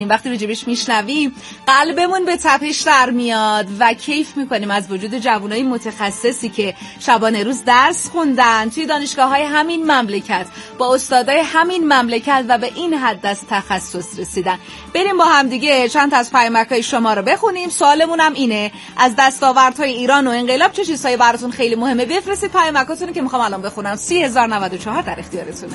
وقتی راجبش میشنویم قلبمون به تپش در میاد و کیف میکنیم از وجود جوانای متخصصی که شبانه روز درس خوندن توی دانشگاه‌های همین مملکت با استادای همین مملکت و به این حد از تخصص رسیدن. بریم با هم دیگه چند تا از پیامک‌های شما رو بخونیم. سوالمون هم اینه، از دستاوردهای ایران و انقلاب چه چیزهایی براتون خیلی مهمه؟ بفرستید پیامکاتون رو که میخوام الان بخونم. 30,094 در اختیارتونه.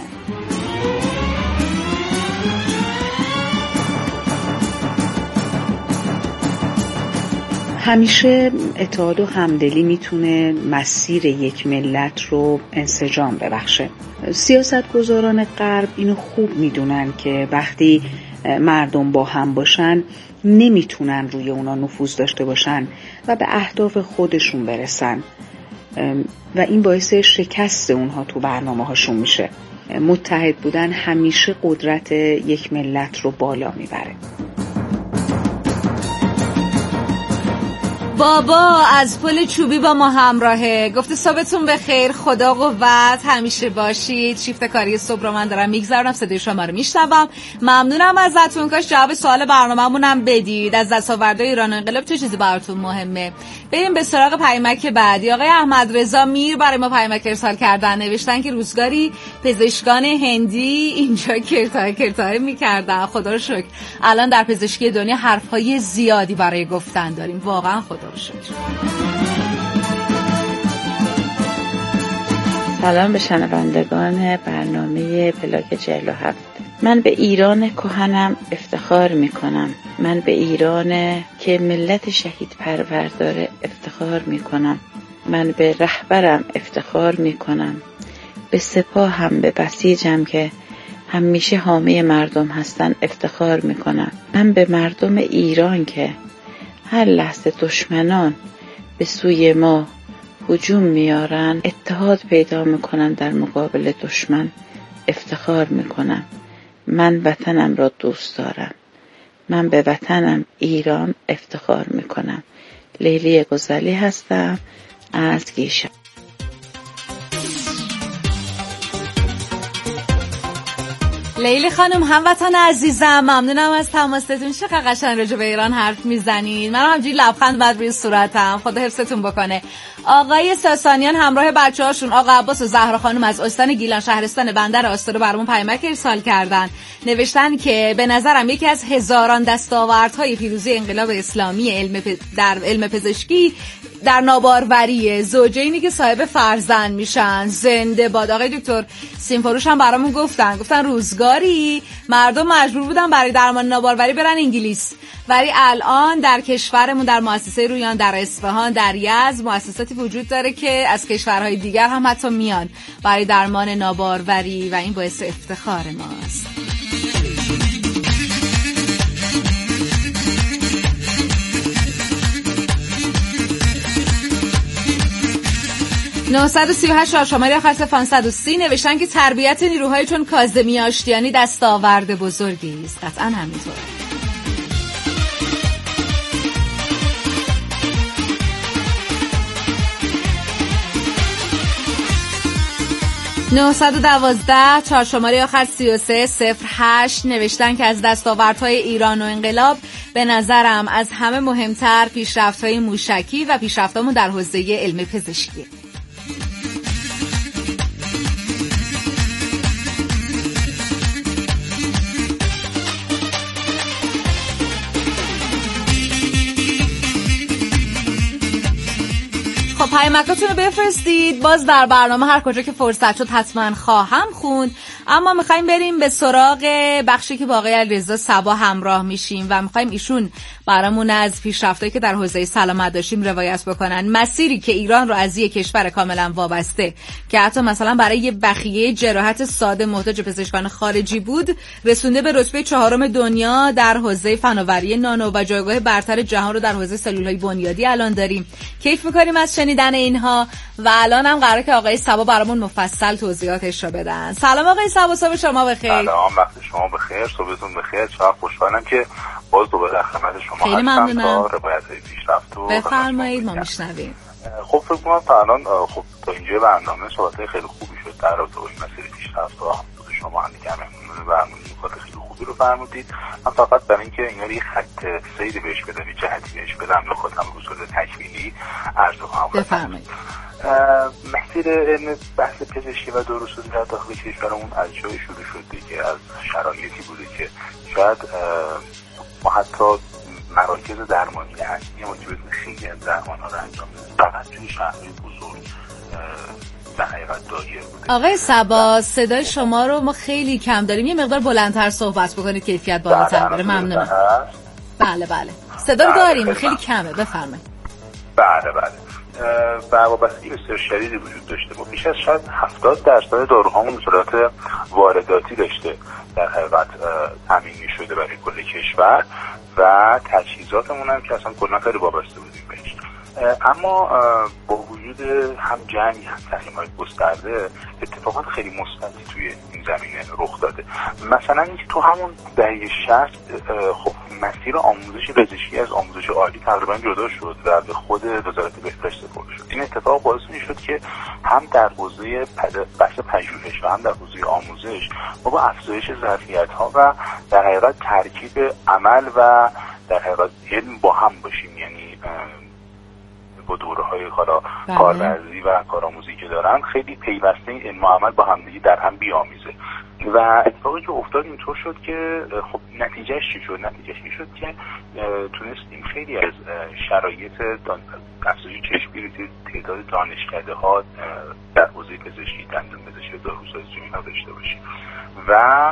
همیشه اتحاد و همدلی میتونه مسیر یک ملت رو انسجام ببخشه. سیاستگزاران غرب اینو خوب میدونن که وقتی مردم با هم باشن نمیتونن روی اونا نفوذ داشته باشن و به اهداف خودشون برسن و این باعث شکست اونها تو برنامه هاشون میشه. متحد بودن همیشه قدرت یک ملت رو بالا میبره. بابا از پل چوبی با ما همراهه، گفته صبحتون بخیر، خدا قوت همیشه باشید. شیفت کاری صبح رو من دارم میگذرونم، صدای شما رو میشنوم. ممنونم ازتون، کاش جواب سوال برنامه‌مونم بدید. از دستاوردهای ایران و انقلاب چه چیزی براتون مهمه؟ بریم به سراغ پیامک بعدی. آقای احمد رضا میر برای ما پیامک ارسال کردن، نوشتن که روزگاری پزشکان هندی اینجا کرتای میکردن، خدا رو شکر الان در پزشکی دنیا حرفهای زیادی برای گفتن داریم، واقعا خدا رو شکر. سلام به شنوندگان برنامه پلاک 47. من به ایران کهنم افتخار میکنم. من به ایران که ملت شهید پرور داره افتخار میکنم. من به رهبرم افتخار میکنم. به سپاهم، به بسیجم که همیشه حامی مردم هستن افتخار میکنم. من به مردم ایران که هر لحظه دشمنان به سوی ما هجوم میارن اتحاد پیدا میکنن در مقابل دشمن افتخار میکنم. من وطنم را دوست دارم. من به وطنم ایران افتخار میکنم. لیلی گزلی هستم از گیشم. لیلی خانم هموطن عزیزم، ممنونم از تماستون. چقدر قشنگ راجع به ایران حرف میزنید. منم همجوری لبخند بعد روی صورتم، خدا حفظتون بکنه. آقای ساسانیان همراه بچه‌هاشون آقا عباس و زهرا خانم از استان گیلان شهرستان بندر آسترو برامون پیامک ارسال کردن. نوشتن که به نظرم یکی از هزاران دستاوردهای پیروزی انقلاب اسلامی در علم پزشکی در ناباروری زوجینی که صاحب فرزند میشن. زنده باد. آقای دکتر سیمفروش هم برامون گفتن روزگاری مردم مجبور بودن برای درمان ناباروری برن انگلیس، ولی الان در کشورمون در مؤسسه رویان، در اصفهان، در یزد مؤسساتی وجود داره که از کشورهای دیگر هم حتی میان برای درمان ناباروری و این باعث افتخار ماست. 938 شماره خط 530 نوشتن که تربیت نیروهای چون کاظمی آشتیانی دستاورد بزرگی است. قطعا همینطوره. (912) 4 شماره آخر 3308 نوشتن که از دستاوردهای ایران و انقلاب به نظرم از همه مهمتر پیشرفت‌های موشکی و پیشرفت‌هامون در حوزه علم پزشکی. خب پیامکاتون رو بفرستید، باز در برنامه هر کجا که فرصت شد حتما خواهم خوند. اما میخوایم بریم به سراغ بخشی که با آقای علیرضا صبا همراه میشیم و میخوایم ایشون برامون از پیشرفتایی که در حوزه سلامت داشتیم روایت بکنن. مسیری که ایران رو از یک کشور کاملا وابسته که حتی مثلا برای یه بخیه جراحت ساده محتاج پزشکان خارجی بود، رسونده به رتبه 4 دنیا در حوزه فناوری نانو و جایگاه برتر جهان رو در حوزه سلول‌های بنیادی الان داریم. کیف می‌کنیم از شنیدن اینها و الان هم قراره که آقای صبا برامون مفصل توضیحاتش رو بدن. سلام آقای صبا، صبح شما بخیر. سلام، وقت شما بخیر، صبحتون بخیر. چقدر خوشحالم که باز دوباره در خدمت شما خیلی ممنونم. تا روایت‌های پیشرفت رو بفرمایید، ما میشنویم. خب فکر کنم تا الان خب تا اینجا برنامه صحبت‌های خیلی خوبی شد در رابطه با مسیر پیشرفت و خود شما هم دیگه برنامه نکات خیلی خوبی رو فرمودید. من فقط برای اینکه اینا رو یه خط سیری بهش بدم، یه جهتی بهش بدم، نکاتم اصول تکمیلی عرض کنم. بفرمایید. مسیر علم بحث پزشکی و داروسازی در داخل کشورمون از جای شروع شده که از شرایطی بوده که شاید ما حتی مراکز درمانی اصلی ما که خیلی از درمان‌ها رو انجام میدیم فقط توی شهرهای بزرگ در حقیقت دایر بوده. آقای صبا، صدای شما رو ما خیلی کم داریم، یه مقدار بلندتر صحبت بکنید کیفیت بالاتر بره. ممنونم. بله صدا داریم، خیلی کمه، بفرمایید. بله و وابستگی بسیار شدیدی وجود داشته. ما بیش از شاید 70% داروهامون صورت وارداتی داشته در حقیقت تامین می‌شده برای کل کشور و تجهیزاتمون هم که اصلا کلا خیلی وابسته بودیم بهش. اما با وجود هم جنگ هم تحریم‌های گسترده اتفاقات خیلی مثبتی توی این زمینه رخ داده. مثلا اینکه تو همون دهه 60 خب مسیر آموزش پزشکی از آموزش عالی تقریبا جدا شد و به خود وزارت بهداشت سپرده شد. این اتفاق باعث می‌شد که هم در حوزه بحث پژوهش و هم در حوزه آموزش ما با افزایش ظرفیت‌ها و در حقیقت ترکیب عمل و در حقیقت علم با هم باشیم، یعنی با دوره‌های کارورزی و کارآموزی که دارن خیلی پیوسته این علم و عمل با همدیگه در هم بیامیزه. و اتفاقی که افتاد اینطور شد که خب نتیجهش چی شد؟ نتیجهش این شد که تونستیم خیلی از شرایط افزایش چشمگیری تعداد دانشکده‌ها در حوزه پزشکی، دندون پزشکی، داروسازی اینا داشته باشیم. و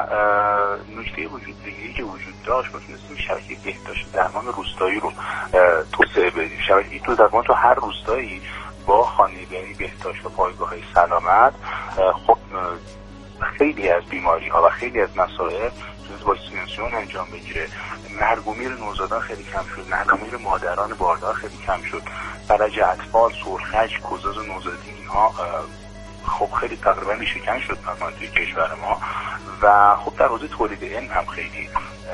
نکته دیگه‌ای که وجود داشت، ما تونستیم شبکه بهداشت درمان روستایی رو توسعه بدیم. شبکه درمان تو هر روستایی با خانه‌ای بهداشت و پایگاه‌های سلامت خب خیلی از بیماری‌ها و خیلی از مسائل تونست واکسیناسیون انجام بگیره. مرگ و میر نوزادان خیلی کم شد، مرگ و میر مادران باردار خیلی کم شد، فلج اطفال، سرخک، کوزاز نوزادی اینها خب خیلی تقریبا ریشه‌کن شد مثلا توی کشور ما. و خب در حوزه تولید علم هم خیلی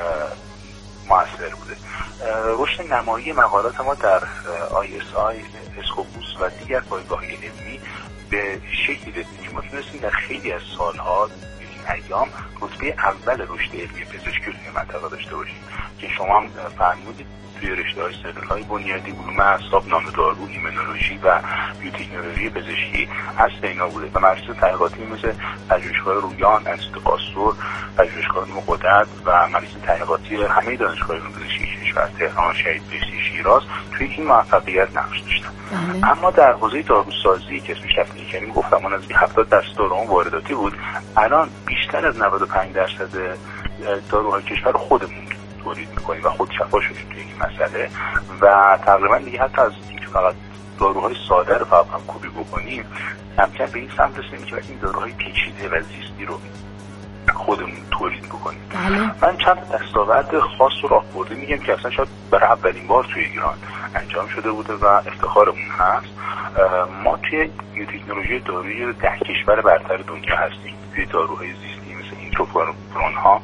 موثر بوده. رشد نمایی مقالات ما در ISI، اسکوپوس و دیگر پایگاه‌های علمی به شکلی رسید که ما تونستیم در خیلی از سالها این ایام رتبه اول رشد علمی پزشکی رو توی منطقه داشته باشیم که شما هم فرمودید توی رشته‌های سلول‌های بنیادی، علوم اعصاب، نامدارو، ایمنولوژی و بیوتکنولوژی پزشکی اصل اینا بوده و مراکز تحقیقاتی مثل پژوهشگاه رویان، انستیتو پاستور، پژوهشگاه علوم قدرت و مراکز تحقیقاتی همه دانشگاه علوم پزشکی کشور، تهران، شهید بهشتی، شیراز توی این موفقیت نقش داشتن. اما در حوزه داروسازی که اسمش تفکیک کردیم، گفتم اون از 70% داروها وارداتی بود. الان بیشتر از 95% داروهای کشور خودمون تولید می‌کنیم و خودشفا شدیم توی این مسئله و تقریبا دیگه حتی از اینکه فقط داروهای ساده رو فقط هم کوبی بکنیم، کم به این سمت رسیدیم که این داروهای پیچیده و زیستی رو خودمون تولید بکنیم. من چند دستاورد خاص رو راهبردی میگم که اصلا شاید برای اولین بار توی ایران انجام شده بوده و افتخارمون هست. ما توی بیوتکنولوژی دارویی 10 کشور برتر دنیا هستیم. توی داروهای زیستی مثل اینتروفورون ها،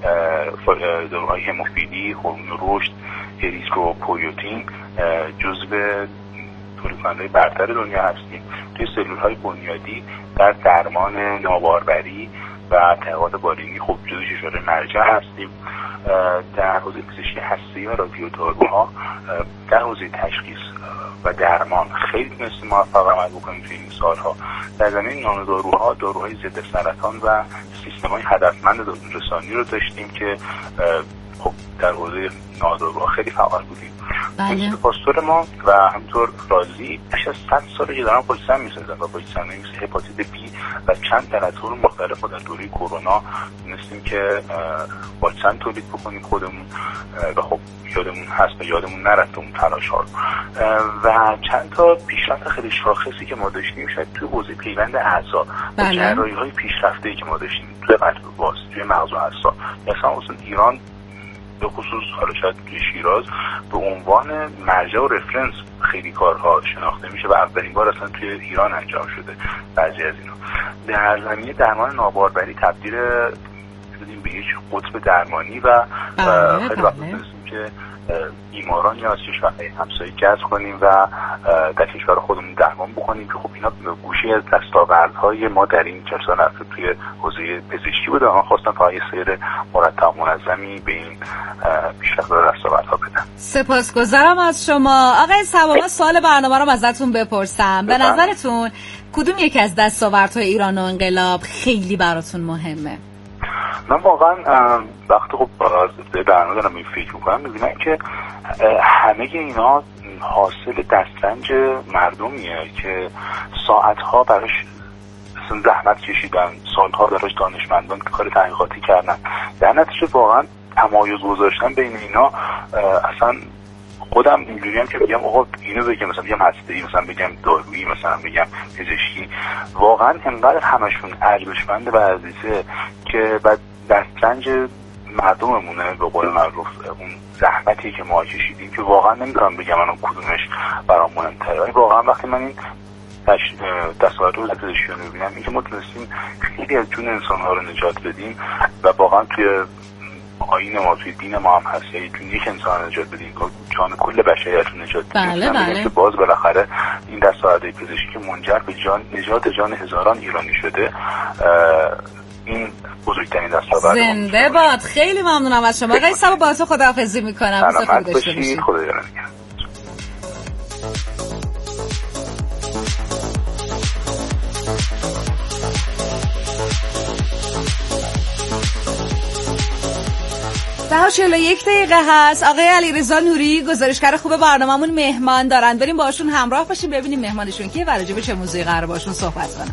داروهای هموفیلی، هورمون رشد، اریتروپویتین جزو تولیدکننده‌های برتر دنیا هستیم. توی سلول‌های بنیادی در درمان ناباربری و تحقیقات بالینی خب جزو ششاره مرجع هستیم. در حوزه پزشکی هسته‌ای و رادیوداروها در حوزه تشخیص و درمان خیلی تونستیم موفق عمل بکنیم توی این سالها. در زمینه نانوداروها، داروهای ضد سرطان و سیستم‌های هدفمند دارورسانی رو داشتیم که خب در حوزه نانوداروها خیلی فعال بودیم. بله. پاستور ما و همینطور رازی بیش از 100 ساله که دارن واکسن می‌سازن و واکسن‌هایی مثل هپاتیت بی و چند تراتور مختلف در دوره کرونا تونستیم که واکسن تولید بکنیم خودمون و خب یادمون هست و یادمون نرفته اون تلاش‌ها رو. و چند تا پیشرفت خیلی شاخصی که ما داشتیم شاید توی حوزه پیوند اعضا و جراحی‌های پیشرفته‌ای که ما داشتیم توی قلب باز، توی مغز و اعصاب. مثلا ایران به خصوص حالا شاید توی شیراز به عنوان مرجع و رفرنس خیلی کارها شناخته میشه و اولین بار اصلا توی ایران انجام شده بعضی از اینا. در زمینه درمان ناباربری تبدیل شدیم به یک قطب درمانی و خیلی وقت تونستیم که بیماران یا از کشورهای همسایه جذب کنیم و در کشور خودمون درمان بکنیم که خب اینا گوشه از دستاوردهای ما در این 40 سال اخیر توی حوزه پزشکی بوده. من خواستم تا یه سیر مرتب منظمی به این پیشرفت و دستاوردها بدم. سپاسگزارم از شما. آقای صبا، سوال برنامه رو ازتون بپرسم. به نظرتون کدوم یکی از دستاوردهای ایران و انقلاب خیلی براتون مهمه؟ من واقعا وقتی خب به برنامه دارم این فکر میکنم میبینم که همه اینا حاصل دسترنج مردمیه که ساعتها براش زحمت کشیدن، سالها براش دانشمندان که کار تحقیقاتی کردن، در نتیجه واقعا تمایز گذاشتن بین اینا. اصلا خودم اینجوری هم که بگم آقا اینو بگم، مثلا بگم هسته‌ای، مثلا بگم دارویی، مثلا بگم پزشکی، واقعا انقدر همشون ارزشمنده و عزیزه که بعد دسترنج مردممونه به قول معروف، اون زحمتی که ما کشیدیم که واقعا نمیدونم بگم من کدومش برام مهم‌تره. ولی واقعا وقتی من این دستاورد رو پزشکی رو می‌بینم، اینکه ما تونستیم خیلی از جون انسان‌ها رو نجات بدیم و واقعا توی آیین ما، توی دین ما هم هست، یعنی جون یک انسان نجات بدیم، جان کل بشریت رو نجات بدیم. بله. که باز بالاخره این دستاورد پزشکی که منجر به نجات جان هزاران ایرانی شده، این بزرگترین دستاورد. زنده باد. خیلی ممنونم از شما آقای صبا. با تو خداحافظی میکنم. سلامت باشید. خدا یارتون. ده 41 دقیقه هست. آقای علیرضا نوری گزارشگر خوب برنامه‌مون مهمان دارن. بریم باشون همراه باشیم ببینیم مهمانشون کیه و راجع به چه موضوعی قراره باشون صحبت کنن.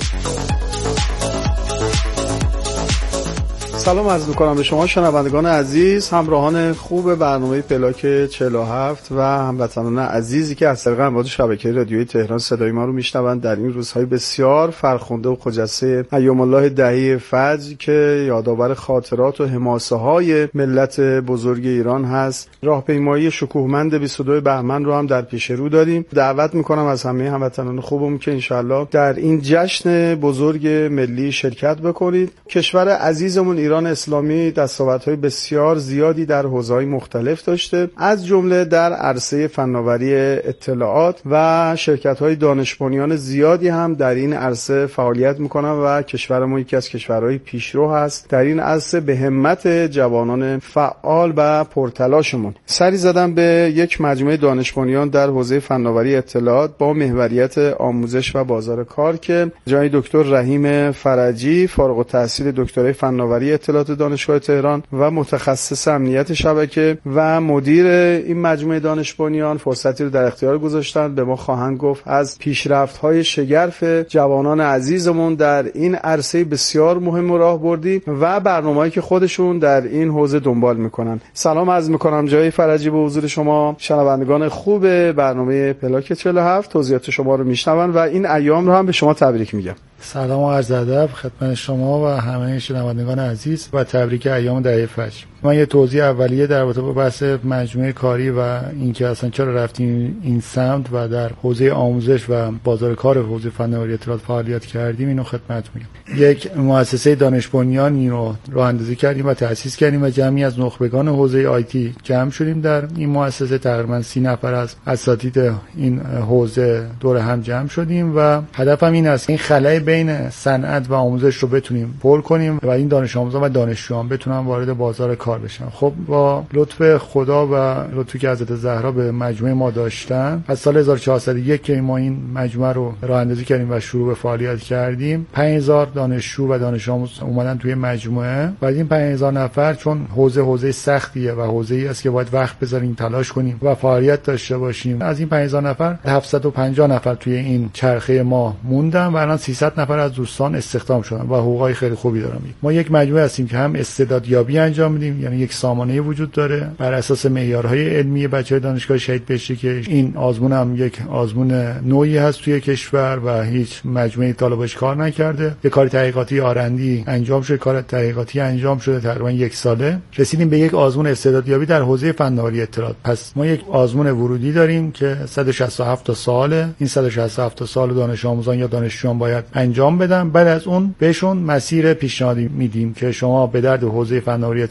سلام عرض می‌کنم به شما شنوندگان عزیز، همراهان خوب برنامه پلاک 47 و هموطنان عزیزی که از طریق امواج شبکه رادیویی تهران صدای ما رو میشنوند در این روزهای بسیار فرخنده و خجسته ایام الله دهه فجر که یادآور خاطرات و حماسه‌های ملت بزرگ ایران هست. راهپیمایی شکوهمند 22 بهمن رو هم در پیش رو داریم. دعوت می‌کنم از همه هموطنان خوبم که انشالله در این جشن بزرگ ملی شرکت بکنید. کشور عزیزمون ایران اسلامی دستاوردهای بسیار زیادی در حوزه‌های مختلف داشته، از جمله در عرصه فناوری اطلاعات و شرکت‌های دانش بنیان زیادی هم در این عرصه فعالیت می‌کنن و کشور ما یکی از کشورهای پیشرو هست در این عرصه به همت جوانان فعال و پرتلاشمون. سری زدم به یک مجموعه دانش بنیان در حوزه فناوری اطلاعات با محوریت آموزش و بازار کار که جناب دکتر رحیم فرجی فارغ التحصیل دکترای فناوری اطلاعات دانشگاه تهران و متخصص امنیت شبکه و مدیر این مجموعه دانش بنیان فرصتی رو در اختیار گذاشتن به ما خواهند گفت از پیشرفت‌های شگرف جوانان عزیزمون در این عرصه بسیار مهم و راهبردی و برنامه‌ای که خودشون در این حوزه دنبال میکنن. سلام عرض میکنم جای فرجی به حضور شما. شنوندگان خوب برنامه پلاک 47 توضیحات شما رو میشنون و این ایام رو هم به شما تبریک میگم. سلام و عرض ادب خدمت شما و همه شنوندگان عزیز و تبریک ایام دهه فجر. من یه توضیح اولیه در رابطه با بحث مجموعه کاری و اینکه اصلا چرا رفتیم این سمت و در حوزه آموزش و بازار کار حوزه فناوری اطلاعات فعالیت کردیم اینو خدمت میگم. یک مؤسسه دانش بنیانی رو راه اندازی کردیم و تأسیس کردیم و جمعی از نخبگان حوزه آیتی جمع شدیم در این مؤسسه. تقریبا 30 نفر از اساتید این حوزه دور هم جمع شدیم و هدفم این است این خلأ بین صنعت و آموزش رو بتونیم پر کنیم و این دانش آموزان و دانشجویان بتونن وارد بازار کار بشن. خب با لطف خدا و لطفی که حضرت زهرا به مجموعه ما داشتن از سال 1401 که ما این مجموعه رو راه اندازی کردیم و شروع به فعالیت کردیم 5000 دانشجو و دانش آموز اومدن توی مجموعه و این 5000 نفر چون حوزه سختیه و حوزه‌ای است که باید وقت بذاریم تلاش کنیم و فعالیت داشته باشیم، از این 5000 نفر 750 نفر توی این چرخه ما موندن و الان 300 نفر از دوستان استخدام شدن و حقوقای خیلی خوبی دارن. ما یک مجموعه هستیم که هم استعدادیابی انجام میدیم، یعنی یک سامانه وجود داره بر اساس معیارهای علمی بچه‌های دانشگاه شهید بهشتی که این آزمون هم یک آزمون نوعی هست توی کشور و هیچ مجموعه طالبش کار نکرده. یک کار تحقیقاتی آرندی انجام شده، کار تحقیقاتی انجام شده تقریبا 1 ساله، رسیدیم به یک آزمون استعدادیابی در حوزه فناوری اطلاعات. پس ما یک آزمون ورودی داریم که 167 تا ساله. این 167 تا سال دانش آموزان یا دانشجویان باید انجام بدن. بعد از اون بهشون مسیر پیشنهادی میدیم که شما به درد حوزه فناوری اطلاعات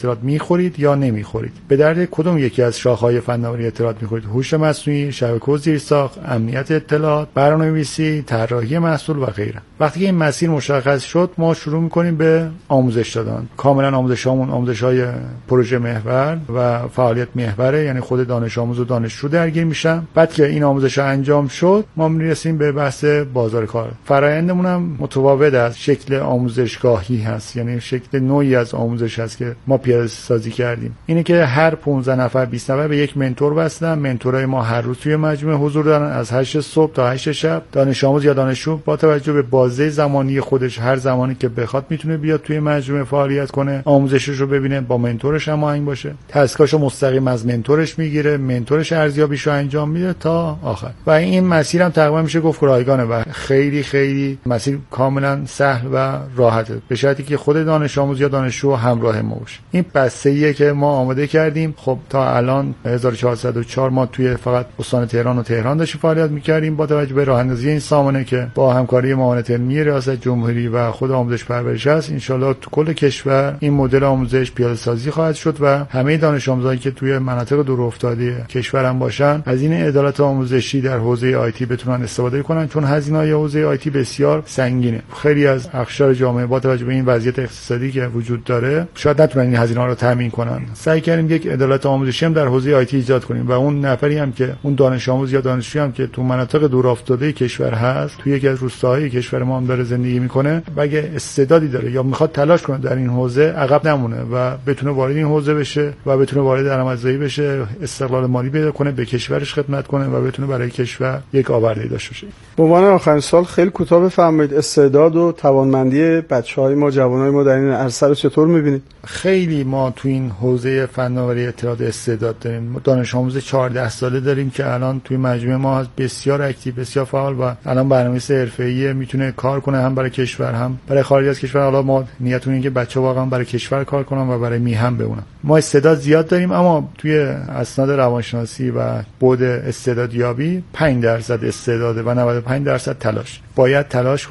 میخورید یا نمیخورید، به درد کدوم یکی از شاخه‌های فناوری اطلاعات میخورید؟ هوش مصنوعی، شبکه و زیرساخت، امنیت اطلاعات، برنامه‌نویسی، طراحی محصول و غیره. وقتی که این مسیر مشخص شد، ما شروع میکنیم به آموزش دادن. کاملا آموزشامون آموزش‌های پروژه محور و فعالیت محوره، یعنی خود دانش آموز و دانشجو درگیر میشن. بعد که این آموزش انجام شد، ما میرسیم به بحث بازار کار. فرآیندمون هم متفاوت از شکل آموزشگاهی هست، یعنی شکل نوعی از آموزش هست که ما پیاده سازی کردیم. اینه که هر 15 نفر 20 نفر به یک منتور وصلن. منتورای ما هر روز توی مجموعه حضور دارن، از 8 صبح تا 8 شب. دانش آموز یا دانشجو با توجه به بازه زمانی خودش هر زمانی که بخواد میتونه بیاد توی مجموعه فعالیت کنه، آموزشش رو ببینه، با منتورش هماهنگ باشه، تسکاشو مستقیم از منتورش میگیره، منتورش ارزیابیشو انجام میده تا آخر. و این مسیر هم تقریبا میشه گفت رایگانه و خیلی خیلی مسیر کاملا سهل و راحته، به شرطی که خود دانش آموز یا دانشجو همراه ما باشه. این بسته‌ایه که ما آماده کردیم. خب تا الان 1404 ما توی فقط استان تهران و تهران داشتیم فعالیت می‌کردیم با توجه به راه‌اندازی این سامانه که با همکاری معاونت علمی ریاست جمهوری و خود آموزش پرورش است. ان شاءالله تو کل کشور این مدل آموزش پیاده سازی خواهد شد و همه دانش آموزانی که توی مناطق دورافتاده کشور هم باشن از این عدالت آموزشی در حوزه آیتی بتونن استفاده کنن، چون هزینه‌های حوزه آیتی بسیار سنگینه. خیلی از اقشار جامعه با توجه به این وضعیت اقتصادی که وجود داره شاید نتونن این هزینه‌ها رو تامین کنن. سعی کردیم یک عدالت آموزشی هم در حوزه آیتی ایجاد کنیم و اون نفری هم که اون دانش آموز یا دانشجویی هم که تو مناطق دورافتاده کشور هست، توی یکی از روستاهای کشور ما هم داره زندگی میکنه و اگه استعدادی داره یا میخواد تلاش کنه در این حوزه، عقب نمونه و بتونه وارد این حوزه بشه و بتونه وارد درآمدزایی بشه، استقلال مالی پیدا کنه، به کشورش خدمت کنه و بتونه برای کشور یک آورده‌ای داشته باشه. به عنوان آخرین سال خیلی کوتاه بفرمایید استعداد و توانمندی بچه‌های ما، جوانای ما در این عرصه رو چطور می‌بینید؟ خیلی ما تو این حوزه فناوری اطلاعات استعداد داریم. دانش آموز 14 ساله داریم که الان توی مجموعه ما بسیار اکتیو، بسیار فعال و الان برنامه‌نویس حرفه‌ای میتونه کار کنه هم برای کشور هم برای خارج از کشور. حالا ما نیتمون اینه که بچه‌ها واقعا برای کشور کار کنن و برای میهم بمونن. ما استعداد زیاد داریم، اما توی اسناد روانشناسی و بعد استعدادیابی 5% استعداده و 95% تلاش. باید تلاش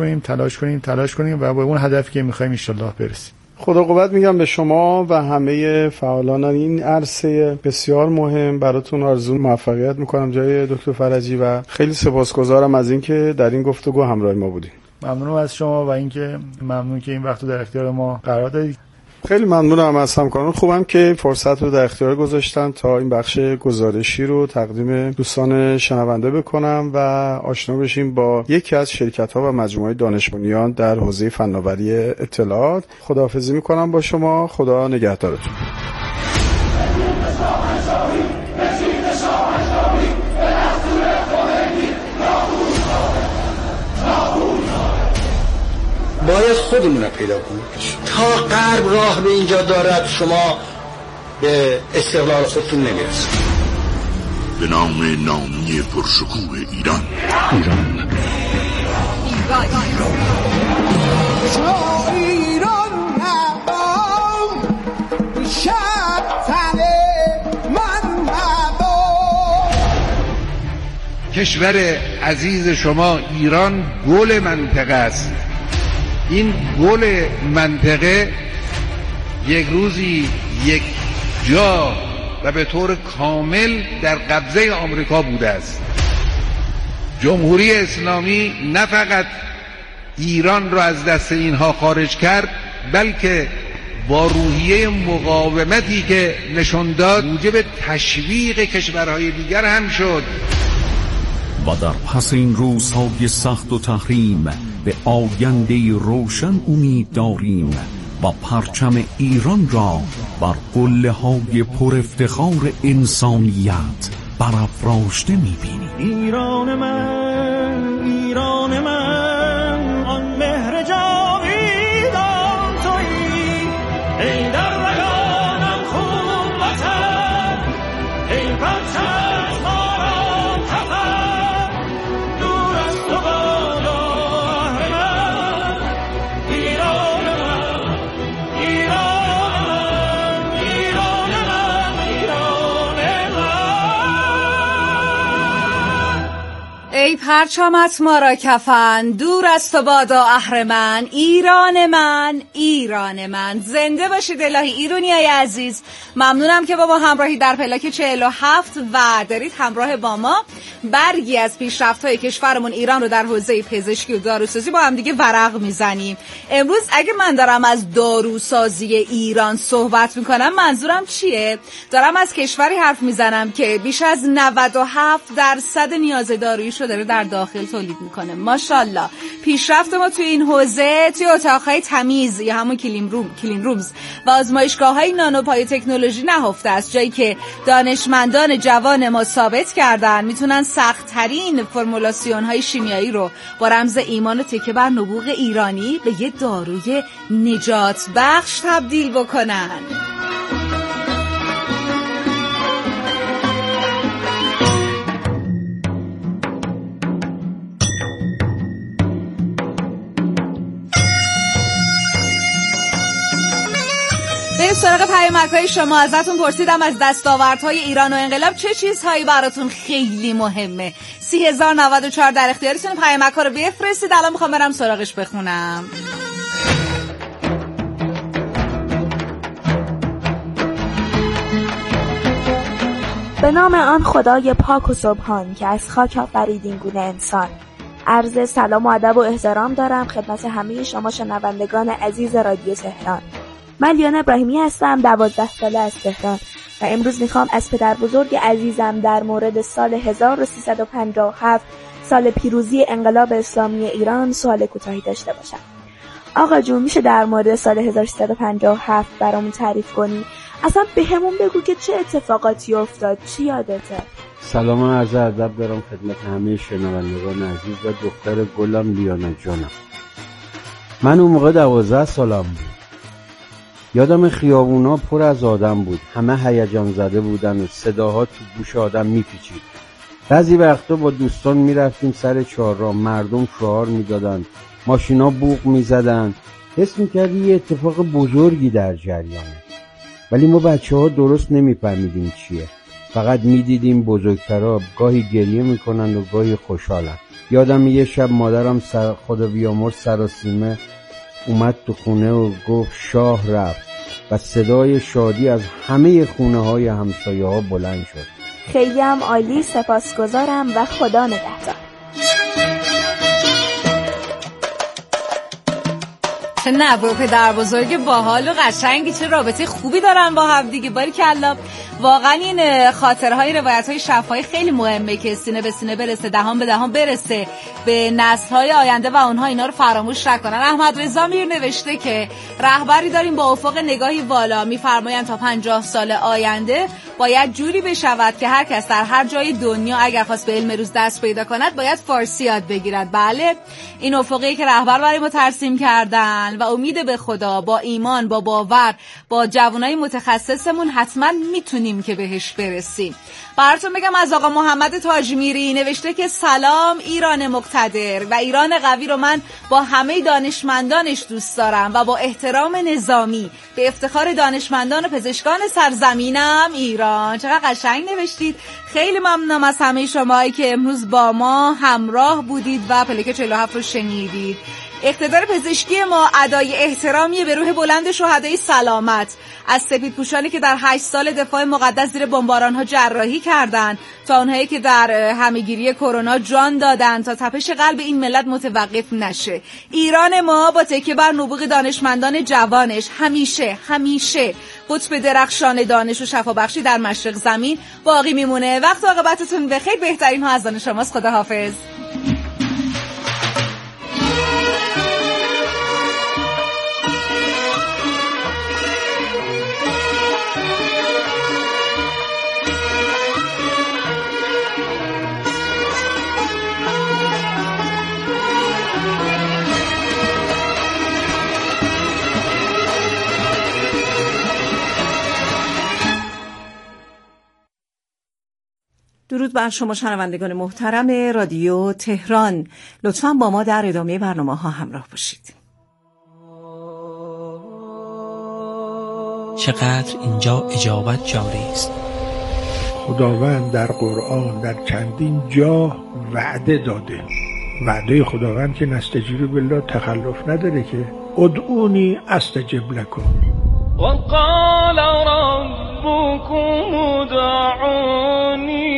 کنیم و به اون هدفی که می‌خوایم ان شاءالله برسیم. خدا قوت میگم به شما و همه فعالان این عرصه بسیار مهم. براتون آرزو موفقیت میکنم جای دکتر فرجی و خیلی سپاسگزارم از اینکه در این گفتگو همراه ما بودید. ممنونم از شما و اینکه ممنون که این وقت رو در اختیار ما قرار دادید. خیلی ممنونم از همکاران خوبم که فرصت رو در اختیار گذاشتن تا این بخش گزارشی رو تقدیم دوستان شنونده بکنم و آشنا بشیم با یکی از شرکت‌ها و مجموعه دانش بنیان در حوزه فناوری اطلاعات. خداحافظی می‌کنم با شما. خدا نگهدارتون. باید خودمون رو پیدا کنیم. تا غرب راه به اینجا دارد شما به استقلال خودتون نمیرسید. به نام نامی پرشکوه ایران. کشور عزیز شما ایران گل منطقه است. این گل منطقه یک روزی یک جا و به طور کامل در قبضه آمریکا بوده است. جمهوری اسلامی نه فقط ایران را از دست اینها خارج کرد، بلکه با روحیه مقاومتی که نشان داد موجب تشویق کشورهای دیگر هم شد. و در پس این روزهای سخت و تحریم به آینده روشن امید داریم و پرچم ایران را بر قله‌های پر افتخار انسانیت برافراشته می‌بینیم. ایران من آن مهر جاویدان تویی، ای در رگانم خون وطن، ای پرچم ماران کفن، دور از تو بادا اهرمن. ایران من، ایران من، ایران من، ایران من. ای پرچمت ما را کفن، دور از تو بادا اهرمن، ایران من ایران من. زنده باشید الهی ایرانیای عزیز. ممنونم که با ما همراهی در پلاک 47 و دارید همراه با ما برگی از پیشرفت‌های کشورمون ایران رو در حوزه پزشکی و داروسازی با هم دیگه ورق میزنیم. امروز اگه من دارم از داروسازی ایران صحبت میکنم منظورم چیه؟ دارم از کشوری حرف میزنم که بیش از 97% نیاز دارویی رو داره در داخل تولید میکنه. ماشاءالله پیشرفت ما توی این حوزه توی اتاقهای تمیز یا همون کلین رومز و آزمایشگاه‌های نانوپای تکنولوژی نهفته است، جایی که دانشمندان جوان ما ثابت کردن میتونن سخت‌ترین فرمولاسیون‌های شیمیایی رو با رمز ایمان و تکیه بر نبوغ ایرانی به یه داروی نجات بخش تبدیل بکنن. بریم سراغ پیامک‌های شما. ازتون پرسیدم از دستاوردهای ایران و انقلاب چه چیزهایی براتون خیلی مهمه. 30,094 در اختیارتون. پیامک‌ها رو بفرستید. الان میخوام برم سراغش بخونم. به نام آن خدای پاک و سبحان که از خاک آفرید این گونه انسان. عرض سلام و ادب و احترام دارم خدمت همه شما شنوندگان عزیز رادیو تهران. من لیانا ابراهیمی هستم، 12 ساله از تهران و امروز میخوام از پدر بزرگ عزیزم در مورد سال 1357 سال پیروزی انقلاب اسلامی ایران سوال کوتاهی داشته باشم. آقا جون میشه در مورد سال 1357 برامون تعریف کنی؟ اصلا به همون بگو که چه اتفاقاتی افتاد، چی یادته؟ سلام و عرض ادب دارم خدمت همه شنوندگان عزیز و دختر گلم لیانا جانم. من اون موقع 12 سالم بود. یادم خیابونا پر از آدم بود، همه هیجان زده بودن و صداها تو گوش آدم میپیچید. بعضی وقتا با دوستان میرفتیم سر چهارراه، مردم شعار میدادن، ماشینا بوق میزدن، حس میکردی یه اتفاق بزرگی در جریانه. ولی ما بچه‌ها درست نمیفهمیدیم چیه، فقط میدیدیم بزرگترها گاهی گریه میکنن و گاهی خوشحالن. یادم یه شب مادرم خدا بیامرز سراسیمه اومد تو خونه و گفت شاه رفت و صدای شادی از همه خونه های همسایه ها بلند شد. خیلی هم عالی، سپاسگزارم و خدا نگهدار. چه نوه و پدر بزرگ باحال و قشنگی، چه رابطه خوبی دارن با هم دیگه. باریکلا. واقعا این خاطرهای روایت‌های شفاهی خیلی مهمه که سینه به سینه برسه، دهان به دهان برسه به نسل‌های آینده و اونها اینا رو فراموش نکنن. احمد رضا میر نوشته که رهبری داریم با افق نگاهی والا، می‌فرمایند تا 50 سال آینده باید جوری بشود که هر کس در هر جای دنیا اگر خواست به علم روز دست پیدا کند باید فارسی یاد بگیرد. بله، این افقی که رهبر برای ما ترسیم کردن و امید به خدا، با ایمان، با باور، با جوانای متخصصمون حتما میتونیم که بهش برسیم. براتون بگم از آقا محمد تاجمیری نوشته که سلام ایران مقتدر و ایران قوی رو من با همه دانشمندانش دوست دارم و با احترام نظامی به افتخار دانشمندان و پزشکان سرزمینم ایران. چقدر قشنگ نوشتید. خیلی ممنونم از همه شماهایی که امروز با ما همراه بودید و پلاک 47 رو شنیدید. اقتدار پزشکی ما ادای احترامی به روح بلند شهدای سلامت، از سپیدپوشانی که در 8 سال دفاع مقدس زیر بمباران‌ها جراحی کردند تا اونهایی که در همه‌گیری کرونا جان دادند تا تپش قلب این ملت متوقف نشه. ایران ما با تکیه بر نبوغ دانشمندان جوانش همیشه قطب درخشان دانش و شفابخشی در مشرق زمین باقی میمونه. وقت و عاقبتتون بخیر. بهترین ها از آن شماست. خداحافظ. درود بر شما شنوندگان محترم رادیو تهران. لطفاً با ما در ادامه برنامه ها همراه باشید. چقدر اینجا اجابت جاری است. خداوند در قرآن در چندین جا وعده داده. وعده خداوند که نستجیب بالله تخلف نداره که ادعونی استجب لکم. وقال ربكم ادعوني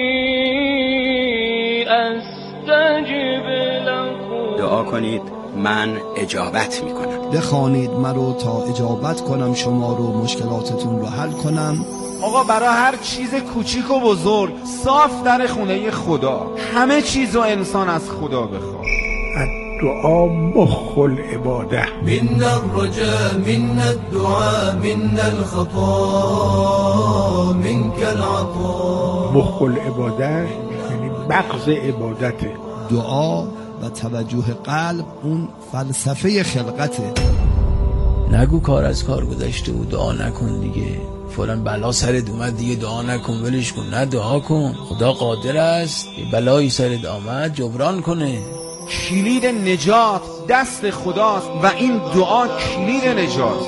استجب لكم. دعا کنید من اجابت میکنم. بخوانید مرا تا اجابت کنم شما رو، مشکلاتتون رو حل کنم. آقا برای هر چیز کوچیک و بزرگ صاف در خونه خدا، همه چیز و انسان از خدا بخواد. دعا مخ العباده. من الرجاء من الدعاء من الخطا منك العطاء. مخ العباده یعنی مغز عبادته. دعا و توجه قلب اون فلسفه خلقته. نگو کار از کار گذشته و دعا نکن دیگه، فلان بلا سرت اومد دیگه دعا نکن ولش کن. نه، دعا کن، خدا قادر است یه بلایی سرت آمد جبران کنه. کلید نجات دست خداست و این دعا کلید نجات.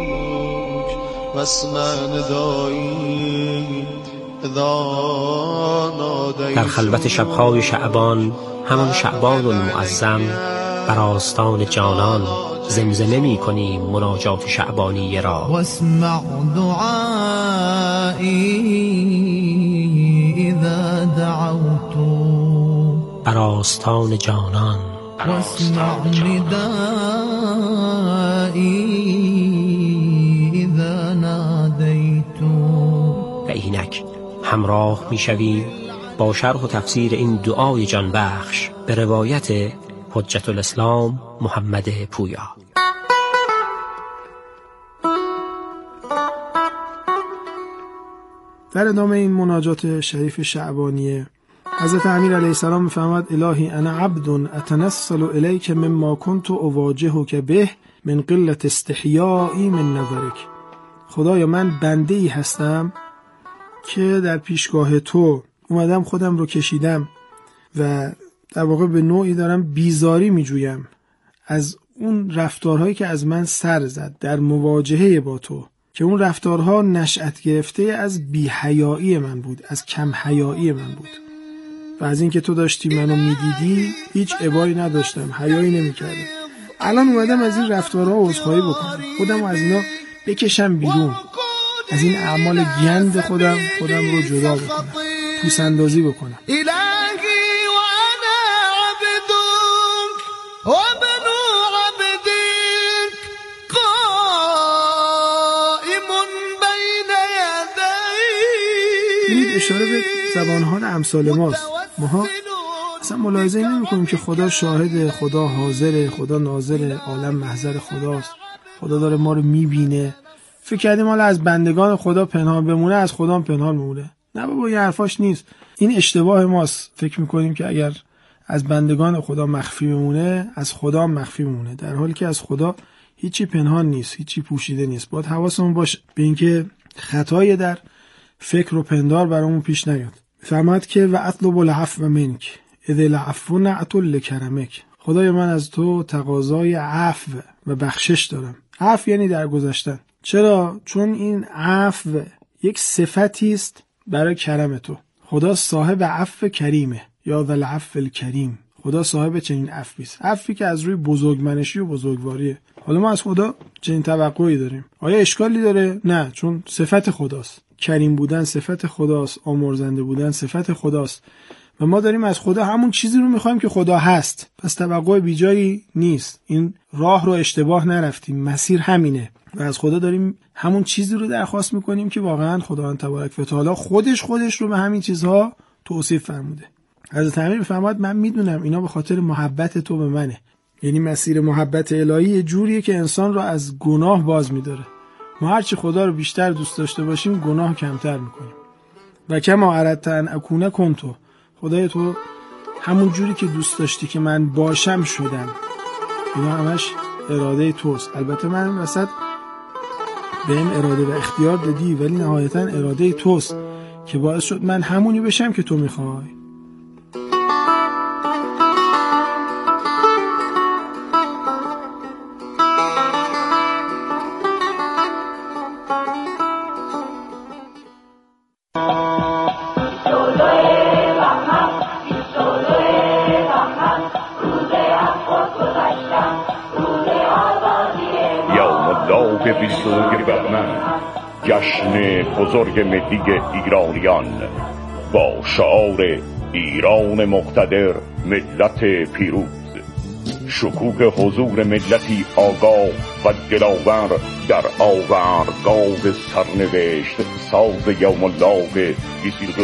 در خلوت شبهای شعبان، همان شعبان المعظم، بر آستان جانان زمزمه می کنیم مناجات شعبانی را. واسمع دعایی اذا دعوت. بر آستان جانان. واسمع ندایی اذا نادیت. و اینک همراه می شویم با شرح و تفسیر این دعای جان بخش به روایت حجت الاسلام محمد پویا. در ادامه این مناجات شریف شعبانیه حضرت امیر علیه السلام می‌فرماید الهی انا عبد اتنسل الیک مما كنت اواجهک به من قلت استحیایی من نظرک. خدایا من بنده‌ای هستم که در پیشگاه تو اومدم خودم رو کشیدم و در واقع به نوعی دارم بیزاری میجویم از اون رفتارهایی که از من سر زد در مواجهه با تو، که اون رفتارها نشأت گرفته از بی‌حیایی من بود، از کم حیایی من بود و از اینکه تو داشتی منو میدیدی هیچ ابایی نداشتم، حیایی نمیکردم. الان اومدم از این رفتارها عذرخواهی بکنم، خودم از اینا بکشم بیرون، از این اعمال گند خودم رو جدا بکنم، پوس‌اندازی بکنم. الهی و انا عبدک و ابن عبدک قائم بین یدیک. این اشاره به زبان‌ها امثال ماست. ماها اصلا ملاحظه نمی‌کنیم که خدا شاهد، خدا حاضر، خدا ناظر، عالم محضر خداست، خدا داره ما رو می‌بینه. فکر کردیم حالا از بندگان خدا پنهان بمونه از خدا هم پنهان میمونه. نه بابا، این حرفاش نیست. این اشتباه ماست. فکر میکنیم که اگر از بندگان خدا مخفی بمونه از خدا هم مخفی بمونه، در حالی که از خدا هیچی پنهان نیست، هیچی پوشیده نیست. باید حواسمون باشه به اینکه خطای در فکر و پندار برامون پیش نیاد. فرماد که و اطلب العفو منک اذ العفو نعت لکرمک. خدای من از تو تقاضای عفو و بخشش دارم. عفو یعنی درگذشتن. چرا؟ چون این عفو یک صفتی است برای کرم تو. خدا صاحب عفو کریمه، یا ذل عفو الکریم. خدا صاحب چنین عفوی است، عفوی که از روی بزرگمنشی و بزرگواریه. حالا ما از خدا چنین توقعی داریم. آیا اشکالی داره؟ نه، چون صفت خداست. کریم بودن صفت خداست، آمرزنده بودن صفت خداست و ما داریم از خدا همون چیزی رو میخوایم که خدا هست. پس توقع بیجایی نیست. این راه رو اشتباه نرفتیم، مسیر همینه و از خدا داریم همون چیزی رو درخواست میکنیم که واقعا خداوند تبارک و تعالی خودش رو به همین چیزها توصیف فرموده. حضرت امیر میفرماد من میدونم اینا به خاطر محبت تو به منه. یعنی مسیر محبت الهی جوریه که انسان رو از گناه باز میداره. ما هرچی خدا رو بیشتر دوست داشته باشیم گناه کمتر میکنیم. و کما اردت ان اکون کنتو. خدای تو همون جوری که دوست داشتی که من باشم شدم. اینا همش اراده توست. البته من وسط بهم اراده و اختیار دادی، ولی نهایتا اراده توست که باعث شد من همونی بشم که تو میخوای. به 22 بهمن جشن بزرگ ملی ایرانیان با شعار ایران مقتدر ملت پیروز، شکوه حضور ملتی آگاه و دلاور در آورگاه سرنوشت ساز یوم الله 22